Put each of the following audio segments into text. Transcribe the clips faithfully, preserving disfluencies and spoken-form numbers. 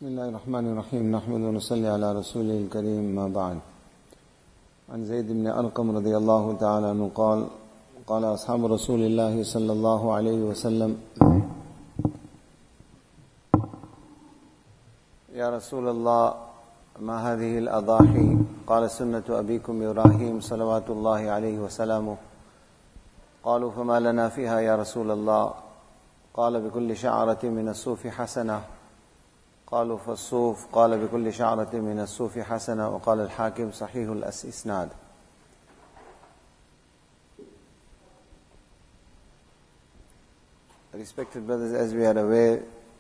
بسم الله الرحمن الرحيم نحمد ونصلي على رسوله الكريم ما بعد. عن زيد بن أرقم رضي الله تعالى عنه قال قال أصحاب رسول الله صلى الله عليه وسلم يا رسول الله ما هذه الأضاحي؟ قال سنة أبيكم إبراهيم صلوات الله عليه وسلامه. قالوا فما لنا فيها يا رسول الله؟ قال بكل شعرة من الصوف حسنة. قالوا فالصوف؟ قال بكل شعرة من الصوف حسنة. وقال الحاكم صحيح الإسناد. Respected brothers, as we are aware,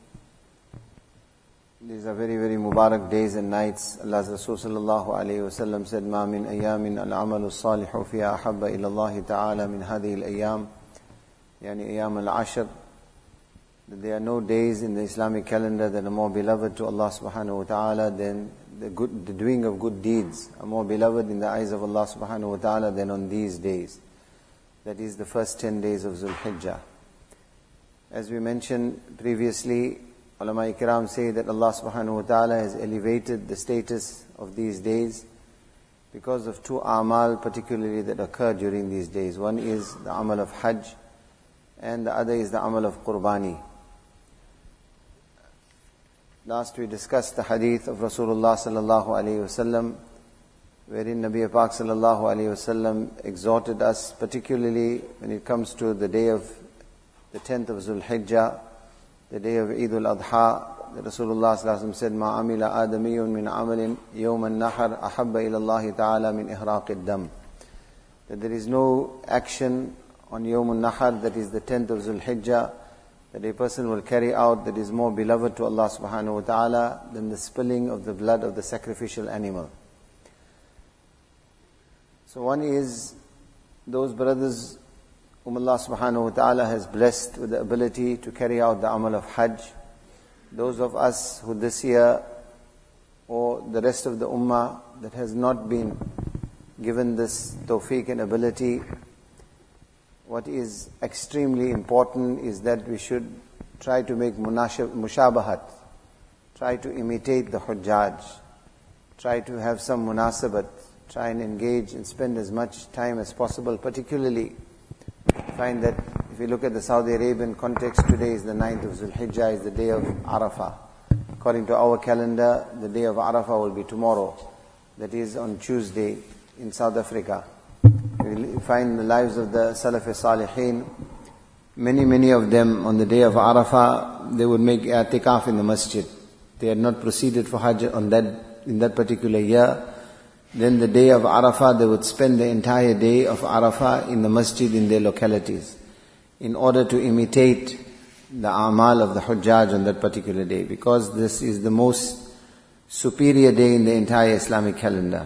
these are very, very Mubarak days and nights. Allah's Rasul sallallahu alayhi wa sallam said, مَا مِنْ أَيَّامٍ الْعَمَلُ الصَّالِحُ فِيهَا أَحَبَّ إِلَى اللَّهِ تَعَالَى مِنْ هَذِهِ الْأَيَّامِ يعني أيام العشر. There are no days in the Islamic calendar that are more beloved to Allah subhanahu wa ta'ala than the good, the doing of good deeds are more beloved in the eyes of Allah subhanahu wa ta'ala than on these days. That is the first ten days of Dhul Hijjah. As we mentioned previously, ulama ikram say that Allah subhanahu wa ta'ala has elevated the status of these days because of two amal particularly that occur during these days. One is the amal of Hajj and the other is the amal of Qurbani. Last we discussed the hadith of Rasulullah sallallahu alayhi wasallam, wherein Nabi Pak sallallahu alayhi wasallam exhorted us, particularly when it comes to the day of the tenth of Dhul Hijjah, the day of Eid al-Adha, that Rasulullah sallallahu alayhi wasallam said, مَا عَمِلَ آدَمِيٌّ مِنْ عَمَلٍ يَوْمَ النَّحَرِ أَحَبَّ إِلَى اللَّهِ تَعَالَى مِنْ إِحْرَاقِ الدَّمِ. That there is no action on Yawm al-Nahar, that is the tenth of Dhul Hijjah, that a person will carry out that is more beloved to Allah subhanahu wa ta'ala than the spilling of the blood of the sacrificial animal. So one is those brothers whom Allah subhanahu wa ta'ala has blessed with the ability to carry out the amal of Hajj. Those of us who this year or the rest of the ummah that has not been given this tawfiq and ability, what is extremely important is that we should try to make mushabahat, try to imitate the Hujjaj, try to have some munasabat, try and engage and spend as much time as possible. Particularly, find that if you look at the Saudi Arabian context, today is the ninth of Dhul Hijjah, is the day of Arafah. According to our calendar, the day of Arafah will be tomorrow. That is on Tuesday in South Africa. We find the lives of the Salaf Salihin. Many, many of them on the day of Arafah, they would make i'tikaf in the masjid. They had not proceeded for Hajj on that, in that particular year. Then the day of Arafah, they would spend the entire day of Arafah in the masjid in their localities in order to imitate the amal of the Hujjaj on that particular day, because this is the most superior day in the entire Islamic calendar.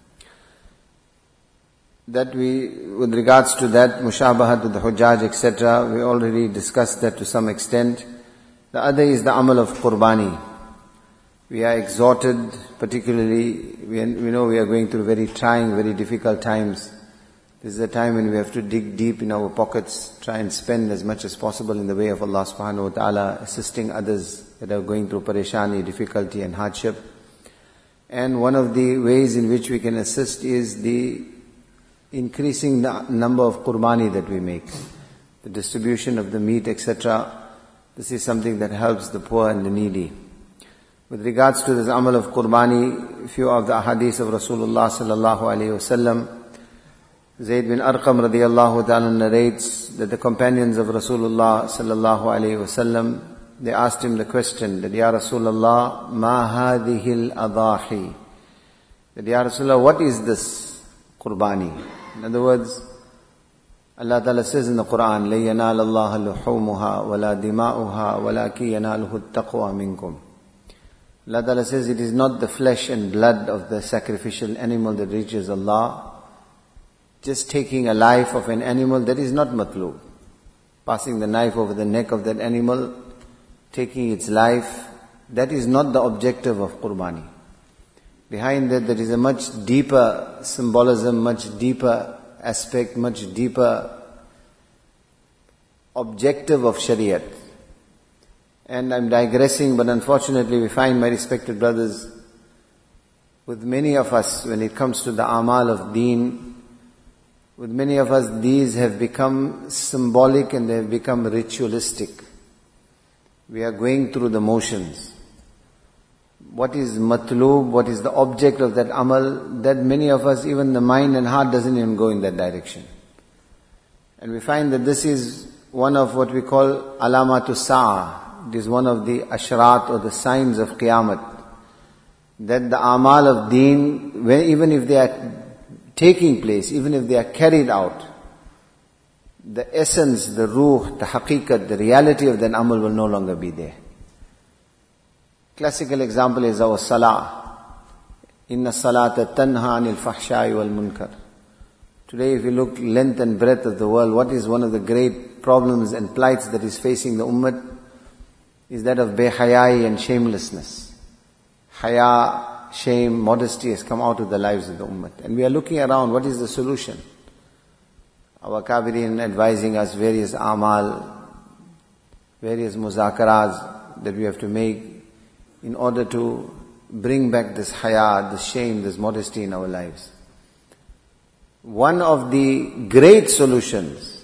That we, with regards to that, mushabahat with the Hujjaj, et cetera, we already discussed that to some extent. The other is the amal of Qurbani. We are exhorted, particularly, we, we know we are going through very trying, very difficult times. This is a time when we have to dig deep in our pockets, try and spend as much as possible in the way of Allah subhanahu wa ta'ala, assisting others that are going through parishani, difficulty and hardship. And one of the ways in which we can assist is the increasing the number of qurbani that we make, the distribution of the meat, et cetera. This is something that helps the poor and the needy. With regards to this amal of qurbani, a few of the ahadith of Rasulullah sallallahu alayhi wasallam, Zayd bin Arqam radiyallahu ta'ala narrates that the companions of Rasulullah sallallahu alayhi wasallam, they asked him the question that, Ya Rasulullah, ma hadhihi al-adahi? That, Ya Rasulullah, what is this qurbani? In other words, Allah Ta'ala says in the Quran, لَن يَنَالَ اللَّهَ لُحُومُهَا وَلَا دِمَاؤُهَا وَلَكِنْ يَنَالُهُ التَّقْوَى مِنْكُمْ. Allah Ta'ala says it is not the flesh and blood of the sacrificial animal that reaches Allah. Just taking a life of an animal, that is not matlub. Passing the knife over the neck of that animal, taking its life, that is not the objective of qurbani. Behind that, there is a much deeper symbolism, much deeper aspect, much deeper objective of Shariat. And I'm digressing, but unfortunately we find, my respected brothers, with many of us, when it comes to the amal of deen, with many of us, these have become symbolic and they have become ritualistic. We are going through the motions. What is matloob, what is the object of that amal, that many of us, even the mind and heart doesn't even go in that direction. And we find that this is one of what we call alamatu sa'ah. It is one of the ashrat or the signs of Qiyamah. That the amal of deen, when, even if they are taking place, even if they are carried out, the essence, the ruh, the haqiqat, the reality of that amal will no longer be there. Classical example is our salah. Inna salata tanha anil fahsha'i wal munkar. Today if you look length and breadth of the world, what is one of the great problems and plights that is facing the ummah is that of behayai and shamelessness. Haya, shame, modesty has come out of the lives of the ummah. And we are looking around, what is the solution? Our Kabirin advising us various amal, various muzakaras that we have to make in order to bring back this haya, this shame, this modesty in our lives. One of the great solutions,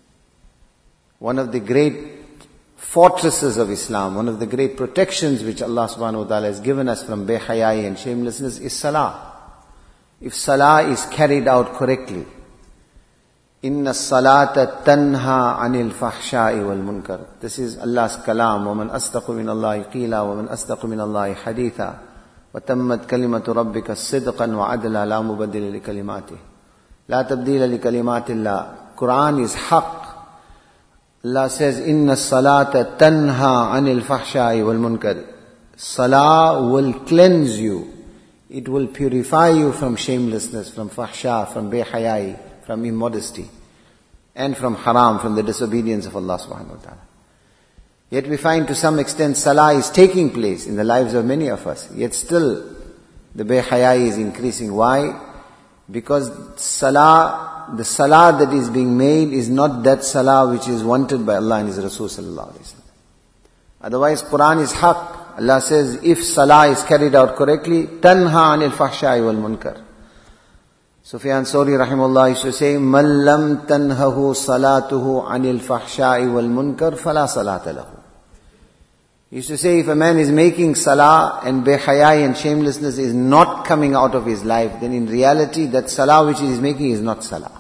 one of the great fortresses of Islam, one of the great protections which Allah subhanahu wa ta'ala has given us from behayai and shamelessness is salah. If salah is carried out correctly, inna salata tanha anil fahsha'i wal munkar. This is Allah's kalam. وَمَنْ أَصْدَقُ مِنَ اللَّهِ قِيلًا وَمَنْ أَصْدَقُ مِنَ اللَّهِ حَدِيثًا وَتَمَّتْ كَلِمَةُ رَبِّكَ صِدْقًا وَعَدْلًا لَا مُبَدِّلَ لِكَلِمَاتِهِ لَا تَبْدِيلَ لِكَلِمَاتِ اللَّهِ. Quran is haqq. Allah says, Inna salata tanha anil fahsha'i wal munkar. Salah will cleanse you. It will purify you from shamelessness, from fahsha, from behayai, from immodesty, and from haram, from the disobedience of Allah subhanahu wa ta'ala. Yet we find to some extent salah is taking place in the lives of many of us. Yet still the behayai is increasing. Why? Because salah, the salah that is being made is not that salah which is wanted by Allah and His Rasul sallallahu alaihi wasallam. Otherwise Quran is haqq. Allah says, if salah is carried out correctly, tanha anil fahsha'i wal munkar. Sufyan Sawri rahimahullah used to say, Man lam tanhahu salatuhu anil fahsha'i wal munkar fala salata lahu. He used to say, if a man is making salah and behayai and shamelessness is not coming out of his life, then in reality that salah which he is making is not salah.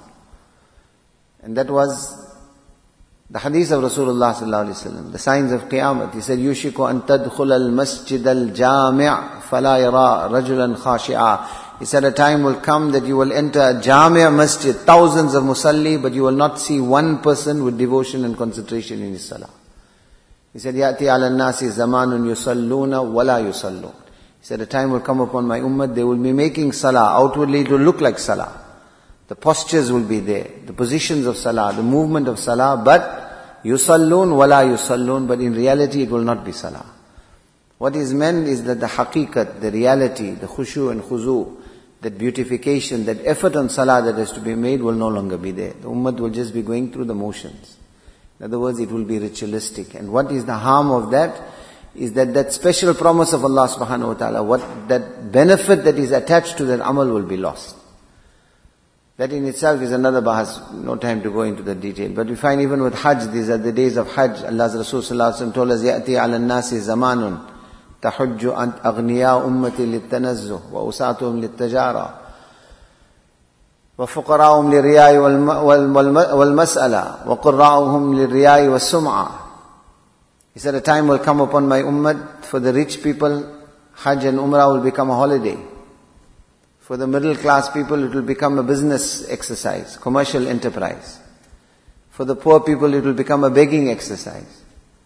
And that was the hadith of Rasulullah sallallahu alaihi wasallam, the signs of Qiyamah. He said, Yushiku an tadkhul al-masjid al-jami' fala yara rajulan khashi'a. He said, a time will come that you will enter a jami' masjid, thousands of musalli, but you will not see one person with devotion and concentration in his salah. He said, Ya'ti ala nasi zamanun yusalluna wala yusallun. He said, a time will come upon my ummah, they will be making salah. Outwardly it will look like salah. The postures will be there, the positions of salah, the movement of salah, but yusallun wala yusallun, but in reality it will not be salah. What is meant is that the haqiqat, the reality, the khushu and khuzu, that beautification, that effort on salah that has to be made will no longer be there. The ummah will just be going through the motions. In other words, it will be ritualistic. And what is the harm of that? Is that that special promise of Allah subhanahu wa ta'ala, what that benefit that is attached to that amal will be lost. That in itself is another bahas, no time to go into the detail. But we find even with Hajj, these are the days of Hajj. Allah's Rasul sallallahu alaihi wasallam told us, يَأْتِي عَلَى النَّاسِ زَمَانٌ تَحُجُّ أَغْنِيَاءُ أُمَّتِي لِلتَّنَزُّهِ وَأُسَاتُهُمْ لِلتَّجَارَةِ وَفُقَرَاؤُهُمْ لِلرِّيَاءِ وَالْمَسْأَلَةِ وَقُرَّاؤُهُمْ لِلرِّيَاءِ وَالسُّمْعَةِ. He said, a time will come upon my ummah, for the rich people, Hajj and Umrah will become a holiday. For the middle class people, it will become a business exercise, commercial enterprise. For the poor people, it will become a begging exercise.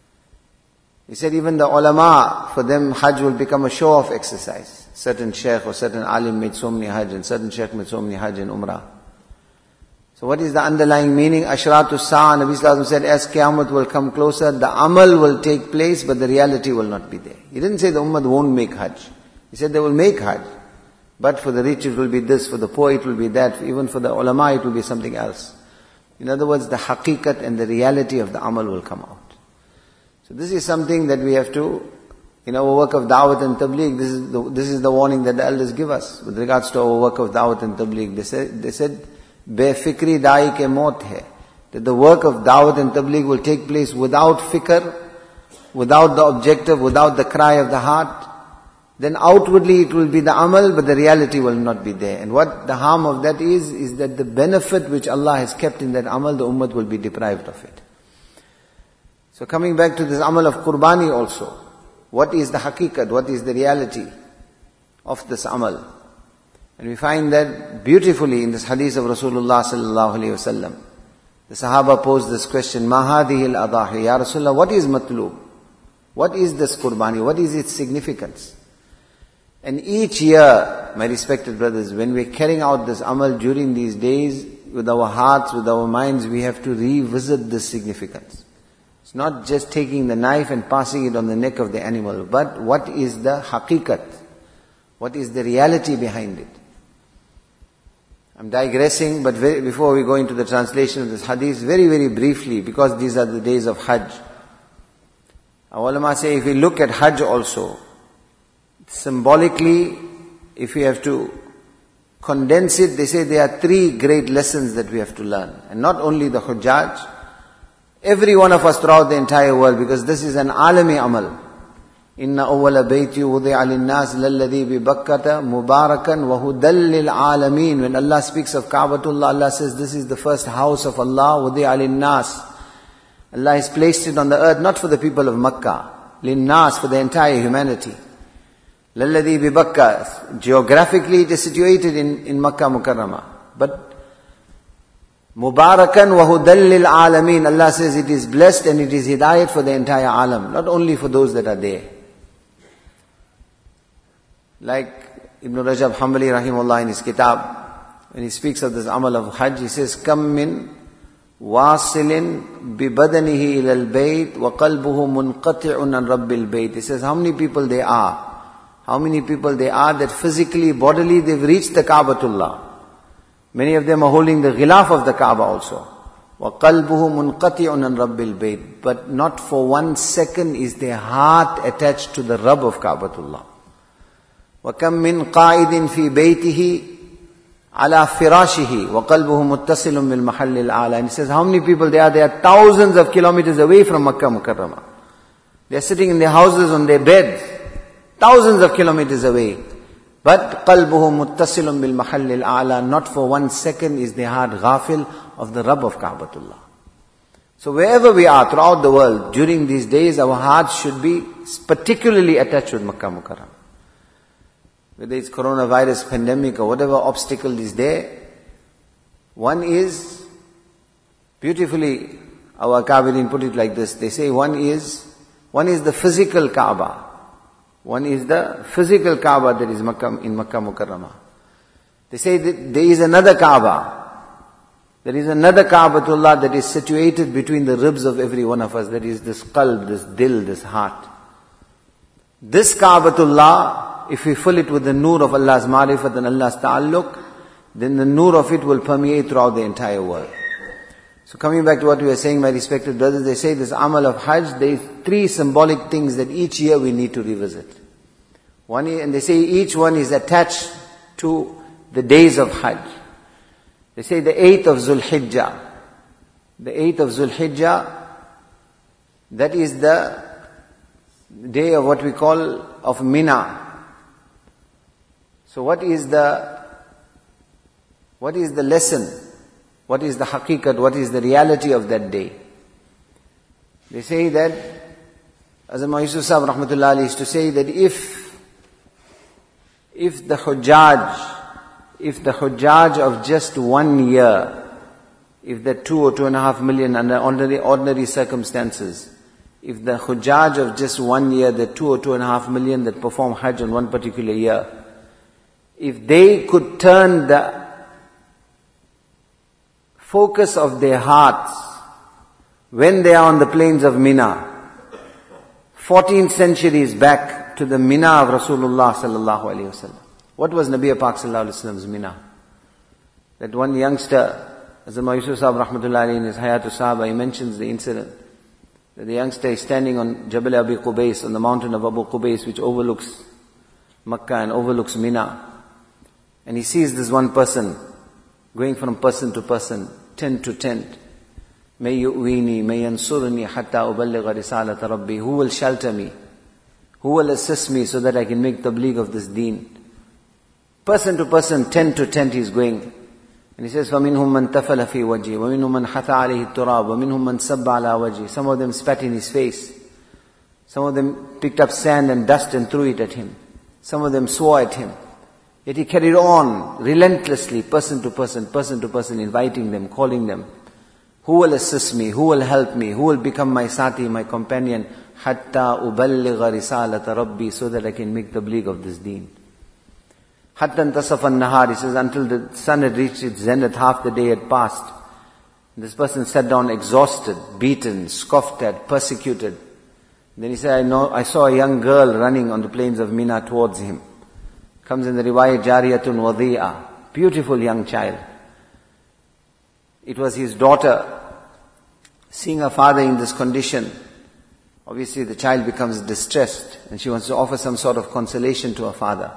He said even the ulama, for them Hajj will become a show-off exercise. Certain sheikh or certain alim made so many Hajj and certain sheikh made so many Hajj and Umrah. So what is the underlying meaning? Ashratu Sa'a, Nabi Sallallahu Alaihi Wasallam said, as Qiyamah will come closer, the amal will take place, but the reality will not be there. He didn't say the ummah won't make Hajj. He said they will make Hajj. But for the rich it will be this, for the poor it will be that, even for the ulama it will be something else. In other words, the haqiqat and the reality of the amal will come out. So this is something that we have to, in our work of Dawat and Tabligh, this is the, this is the warning that the elders give us with regards to our work of Dawat and Tabligh. They said, they said, Befikri da'i ke maut hai. That the work of Dawat and Tabligh will take place without fikr, without the objective, without the cry of the heart. Then outwardly it will be the amal, but the reality will not be there. And what the harm of that is, is that the benefit which Allah has kept in that amal, the ummah will be deprived of it. So coming back to this amal of Qurbani also, what is the haqiqat, what is the reality of this amal? And we find that beautifully in this hadith of Rasulullah sallallahu alayhi wasallam. The Sahaba posed this question, Ma hadhihi al-adahi, Ya Rasulullah, what is matlub? What is this Qurbani? What is its significance? And each year, my respected brothers, when we're carrying out this amal during these days, with our hearts, with our minds, we have to revisit this significance. It's not just taking the knife and passing it on the neck of the animal, but what is the haqiqat? What is the reality behind it? I'm digressing, but very, before we go into the translation of this hadith, very, very briefly, because these are the days of Hajj. Our ulama say, if we look at Hajj also, symbolically, if we have to condense it, they say there are three great lessons that we have to learn. And not only the Hujjaj, every one of us throughout the entire world, because this is an alami amal. Inna awwala bayti wudi'a lin-nas lalladhi bi Bakkata mubarakan wa hudal lil alamin. When Allah speaks of Ka'batullah, Allah says this is the first house of Allah, wudi'a lin-nas. Allah has placed it on the earth not for the people of Makkah, lin-nas, for the entire humanity. Lalladhi bi Bakka, geographically it is situated in, in Makkah Mukarramah. But Mubarakan wa hudal lil alamin, Allah says it is blessed and it is hidayat for the entire alam, not only for those that are there. Like Ibn Rajab Hanbali rahimahullah in his kitab, when he speaks of this amal of Hajj, he says, Kam min wasilin bi badanihi ila al-bayt wa qalbuhu munqati'un an rabbil bayt. He says, how many people there are? How many people there are that physically, bodily, they've reached the Ka'batullah. Many of them are holding the ghilaf of the Kaaba also. وَقَلْبُهُ مُنْقَطِعٌ عَنْ رَبِّ الْبَيْتِ. But not for one second is their heart attached to the Rabb of Ka'batullah. وَكَمْ مِنْ قَائِدٍ فِي بَيْتِهِ عَلَى فِرَاشِهِ وَقَلْبُهُ مُتَّصِلٌ بِالْمَحَلِّ الْأَعْلَى. And he says, how many people there are? They are thousands of kilometers away from Makkah Mukarramah. They are sitting in their houses on their beds, thousands of kilometers away. But قَلْبُهُ مُتَّصِلٌ بِالْمَحَلِّ الْأَعْلَى. Not for one second is their heart ghafil of the Rabb of Ka'batullah. So wherever we are throughout the world, during these days, our hearts should be particularly attached with Makkah Mukarramah. Whether it's coronavirus pandemic or whatever obstacle is there, one is, beautifully, our Kabirin put it like this, they say one is, one is the physical Kaaba. One is the physical Kaaba that is Makkah, in Makkah Mukarramah. They say that there is another Kaaba. There is another Ka'batullah that is situated between the ribs of every one of us. That is this qalb, this dil, this heart. This Ka'batullah, if we fill it with the nur of Allah's ma'rifat and Allah's ta'alluq, then the nur of it will permeate throughout the entire world. So coming back to what we were saying, my respected brothers, they say this amal of Hajj, there is three symbolic things that each year we need to revisit. One is, and they say each one is attached to the days of Hajj. They say the eighth of Zulhijjah. The eighth of Zulhijjah, that is the day of what we call of Mina. So what is the, what is the lesson? What is the haqiqat? What is the reality of that day? They say that, as Imam Yusuf Sahib rahmatullah alayhi used to say that if, if the Hujjaj, if the Hujjaj of just one year, if the two or two and a half million under ordinary, ordinary circumstances, if the Hujjaj of just one year, the two or two and a half million that perform Hajj in one particular year, if they could turn the focus of their hearts when they are on the plains of Mina, fourteen centuries back to the Mina of Rasulullah sallallahu alaihi wasallam. What was Nabi Pak sallallahu alaihi wasallam's Mina? That one youngster, as Imam Yusuf Sahib rahmatullahi alayhi in his Hayatul Sahaba, he mentions the incident. The youngster is standing on Jabal Abi Qubais, on the mountain of Abu Qubais, which overlooks Makkah and overlooks Mina. And he sees this one person going from person to person, tent to tent. May yu'wini, may yansurni hatta uballigha risalata rabbi. Who will shelter me? Who will assist me so that I can make tabligh of this deen? Person to person, tent to tent he is going. And he says, فَمِنْهُمْ مَنْ تَفَلَ فِي وَجْهِ وَمِنْهُمْ مَنْ حَثَ عَلَيْهِ التُّرَابِ وَمِنْهُمْ مَنْ سَبَّ عَلَى وَجْهِ. Some of them spat in his face. Some of them picked up sand and dust and threw it at him. Some of them swore at him. Yet he carried on relentlessly, person to person, person to person, inviting them, calling them. Who will assist me? Who will help me? Who will become my sati, my companion? Hatta uballigha risalata rabbi, so that I can make the tabligh of this deen. Hatta intasaf an-nahar, he says, until the sun had reached its zenith, half the day had passed. This person sat down exhausted, beaten, scoffed at, persecuted. Then he said, I know, I saw a young girl running on the plains of Mina towards him. Comes in the riwayah, jariyatun wadi'a, beautiful young child. It was his daughter. Seeing her father in this condition, obviously the child becomes distressed and she wants to offer some sort of consolation to her father.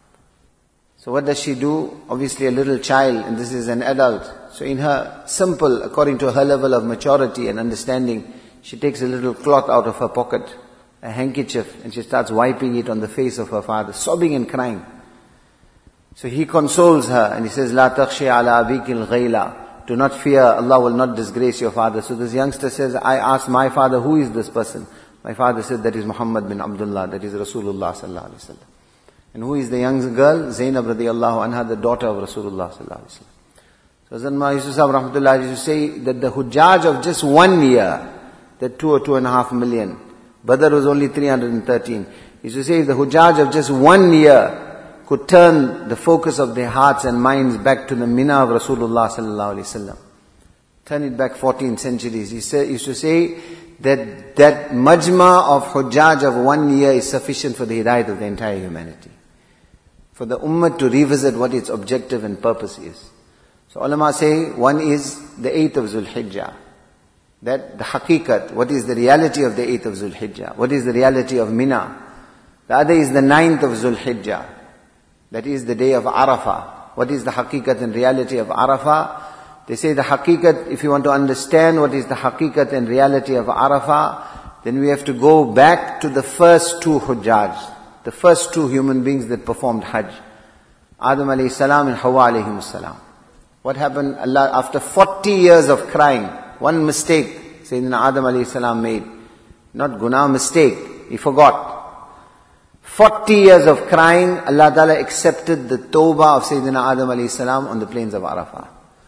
So what does she do? Obviously a little child, and this is an adult. So in her simple, according to her level of maturity and understanding, she takes a little cloth out of her pocket, a handkerchief, and she starts wiping it on the face of her father, sobbing and crying. So he consoles her and he says, La takhshi ala abikil ghayla. Do not fear, Allah will not disgrace your father. So this youngster says, I asked my father, who is this person? My father said, that is Muhammad bin Abdullah, that is Rasulullah sallallahu alaihi wasallam. And who is the young girl? Zainab radiyallahu anha, the daughter of Rasulullah sallallahu alaihi wasallam. So Hazrat Maulana Yusuf Sahib rahmatullah used to say that the Hujjaj of just one year, that two or two and a half million, Badr was only three hundred thirteen. He used to say if the Hujjaj of just one year could turn the focus of their hearts and minds back to the Mina of Rasulullah sallallahu alaihi wasallam, turn it back fourteen centuries. He say, used to say that that majma of Hujjaj of one year is sufficient for the hidayat of the entire humanity. For the ummah to revisit what its objective and purpose is. So ulama say one is the eighth of Zulhijjah. That the haqiqat, what is the reality of the eighth of Zulhijjah? What is the reality of Mina? The other is the ninth of Zulhijjah. That is the day of Arafah. What is the haqiqat and reality of Arafah? They say the haqiqat, if you want to understand what is the haqiqat and reality of Arafah, then we have to go back to the first two Hujjaj, the first two human beings that performed Hajj. Adam alayhi salam and Hawa alayhi salam. What happened? Allah, after forty years of crying, one mistake Sayyidina Adam alayhi salam made. Not guna, mistake. He forgot. Forty years of crying, Allah Ta'ala accepted the tawbah of Sayyidina Adam alayhi salam on the plains of Arafah.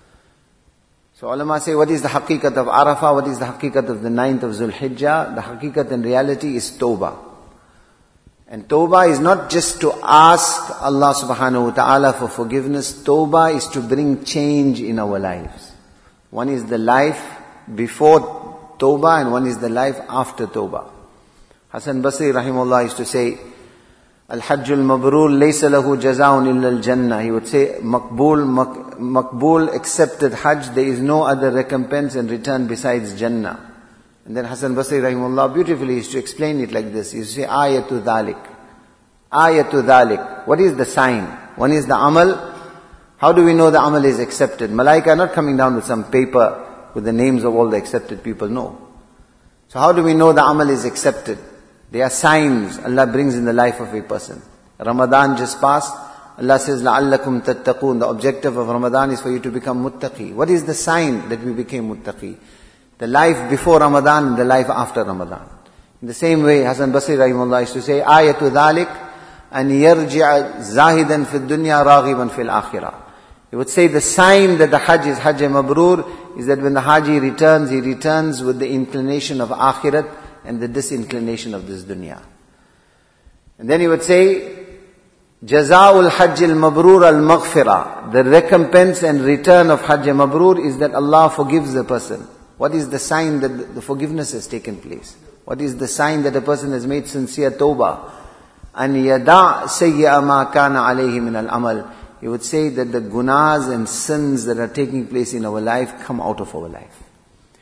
So ulama say, what is the haqiqat of Arafah? What is the haqiqat of the ninth of Zulhijjah? The haqiqat in reality is tawbah. And tawbah is not just to ask Allah subhanahu wa ta'ala for forgiveness. Tawbah is to bring change in our lives. One is the life before tawbah and one is the life after tawbah. Hasan Basri rahimahullah used to say, Al-Hajjul Mabrur laysa lahu jazaun illa al-Jannah. He would say, Makbul, mak, Makbul accepted Hajj, there is no other recompense and return besides Jannah. And then Hasan Basri rahimahullah beautifully used to explain it like this. He used to say, Ayatu dhalik. Ayatu dhalik. What is the sign? One is the amal. How do we know the amal is accepted? Malaika are not coming down with some paper with the names of all the accepted people. No. So how do we know the amal is accepted? There are signs Allah brings in the life of a person. Ramadan just passed. Allah says, لَعَلَّكُمْ تَتَّقُونَ. The objective of Ramadan is for you to become muttaqi. What is the sign that we became muttaqi? The life before Ramadan and the life after Ramadan. In the same way, Hasan Basri rahimahullah used to say, Ayatu dhalik an yarji'a zahidan fi dunya raghiban fil akhirah. He would say the sign that the Hajj is Hajj Mabrur is that when the Haji returns, he returns with the inclination of Akhirat and the disinclination of this dunya. And then he would say, Jaza'ul Hajj al-Mabrur al-Maghfirah. The recompense and return of Hajj Mabrur is that Allah forgives the person. What is the sign that the forgiveness has taken place? What is the sign that a person has made sincere tawbah? An yada' sayyi'a ma kana alayhi min al-amal. He would say that the gunas and sins that are taking place in our life come out of our life.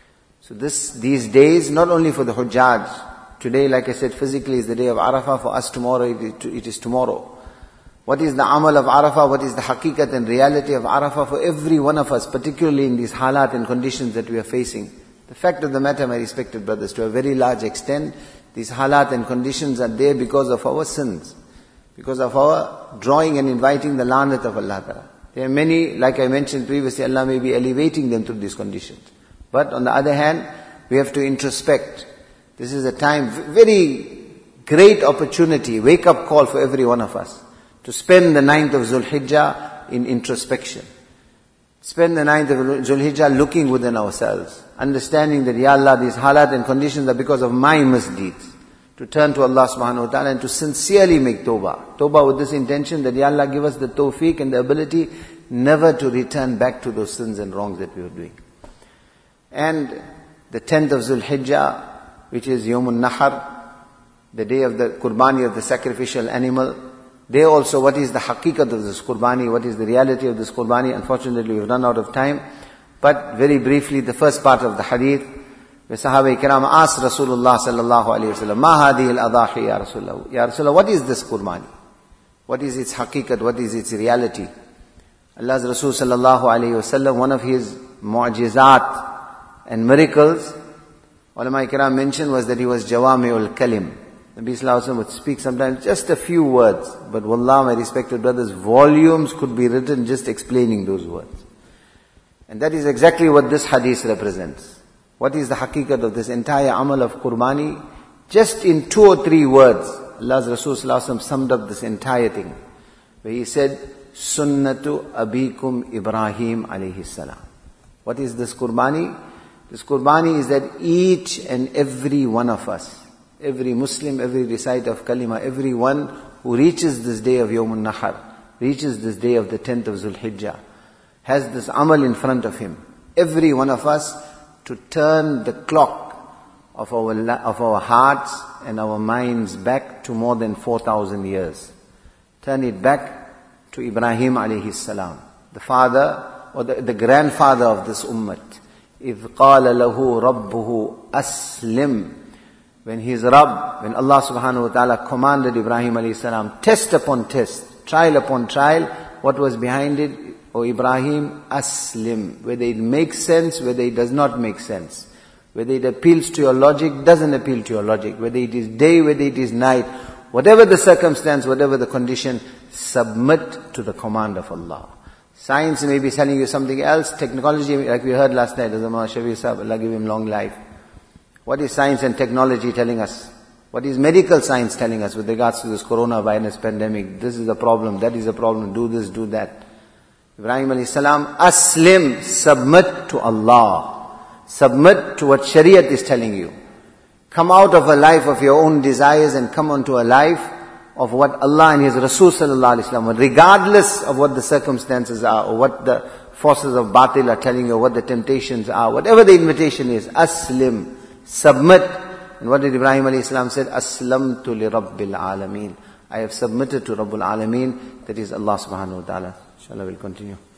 So this, these days, not only for the Hujjaj, today, like I said, physically is the day of Arafah, for us tomorrow it is, it is tomorrow. What is the amal of Arafah? What is the haqiqat and reality of Arafah for every one of us, particularly in these halat and conditions that we are facing? The fact of the matter, my respected brothers, to a very large extent, these halat and conditions are there because of our sins, because of our drawing and inviting the lanat of Allah Ta'ala. There are many, like I mentioned previously, Allah may be elevating them through these conditions. But on the other hand, we have to introspect. This is a time, very great opportunity, wake up call for every one of us, to spend the ninth of Zulhijjah in introspection. Spend the ninth of Zulhijjah looking within ourselves, understanding that, Ya Allah, these halat and conditions are because of my misdeeds. To turn to Allah subhanahu wa ta'ala and to sincerely make tawbah. Tawbah with this intention that, Ya Allah, give us the tawfiq and the ability never to return back to those sins and wrongs that we were doing. And the tenth of Zulhijjah, which is Yawmun Nahar, the day of the Qurbani, of the sacrificial animal. There also, what is the haqiqat of this Qurbani? What is the reality of this Qurbani? Unfortunately, we've run out of time. But very briefly, the first part of the hadith, where Sahaba Ikram asked Rasulullah sallallahu alayhi wa sallam, Ma hadhihi al-adahi ya Rasulullah? Ya Rasulullah, what is this Qurbani? What is its haqiqat? What is its reality? Allah's Rasul sallallahu alayhi wa sallam, one of his mu'jizat and miracles, ulama Ikram mentioned, was that he was Jawami'ul Kalim. Nabi Sallallahu Alaihi Wasallam would speak sometimes just a few words, but wallah, my respected brothers, volumes could be written just explaining those words. And that is exactly what this hadith represents. What is the haqiqat of this entire amal of Qurbani? Just in two or three words, Allah's Rasul Sallallahu Alaihi Wasallam summed up this entire thing, where he said, Sunnatu Abikum Ibrahim alayhi salam. What is this Qurbani? This Qurbani is that each and every one of us, every Muslim, every reciter of Kalima, everyone who reaches this day of Yawmun Nahar, reaches this day of the tenth of Zulhijjah, has this amal in front of him. Every one of us to turn the clock of our, of our hearts and our minds back to more than four thousand years. Turn it back to Ibrahim alayhi salam, the father or the, the grandfather of this ummah. إِذْ قَالَ لَهُ رَبُّهُ أَسْلِمْ. When his Rabb, when Allah subhanahu wa ta'ala commanded Ibrahim alayhi salam, test upon test, trial upon trial, what was behind it? O Ibrahim, aslim. Whether it makes sense, whether it does not make sense. Whether it appeals to your logic, doesn't appeal to your logic. Whether it is day, whether it is night. Whatever the circumstance, whatever the condition, submit to the command of Allah. Science may be telling you something else. Technology, like we heard last night, Allah give him long life. What is science and technology telling us? What is medical science telling us with regards to this coronavirus pandemic? This is a problem, that is a problem, do this, do that. Ibrahim alayhi salam, aslim, submit to Allah. Submit to what Shariat is telling you. Come out of a life of your own desires and come onto a life of what Allah and His Rasul sallallahu alayhi wa sallam, regardless of what the circumstances are or what the forces of batil are telling you, or what the temptations are, whatever the invitation is, aslim. Submit. And what did Ibrahim alayhi salam said? Aslamtu li Rabbil Alameen. I have submitted to Rabbul Alameen, that is Allah subhanahu wa ta'ala. Inshallah we'll continue.